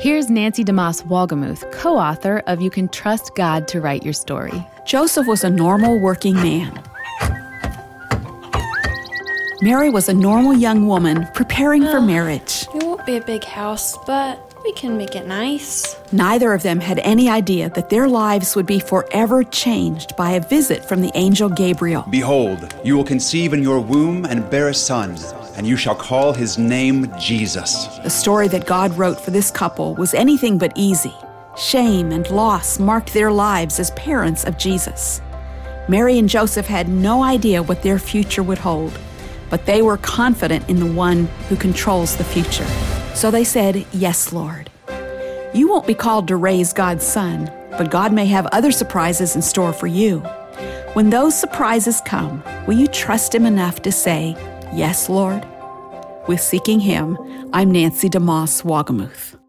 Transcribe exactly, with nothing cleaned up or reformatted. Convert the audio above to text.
Here's Nancy DeMoss Wolgemuth, co-author of You Can Trust God to Write Your Story. Joseph was a normal working man. Mary was a normal young woman preparing for marriage. It won't be a big house, but we can make it nice. Neither of them had any idea that their lives would be forever changed by a visit from the angel Gabriel. Behold, you will conceive in your womb and bear a son, and you shall call his name Jesus. The story that God wrote for this couple was anything but easy. Shame and loss marked their lives as parents of Jesus. Mary and Joseph had no idea what their future would hold, but they were confident in the one who controls the future. So they said, "Yes, Lord." You won't be called to raise God's son, but God may have other surprises in store for you. When those surprises come, will you trust Him enough to say, "Yes, Lord"? With Seeking Him, I'm Nancy DeMoss Wolgemuth.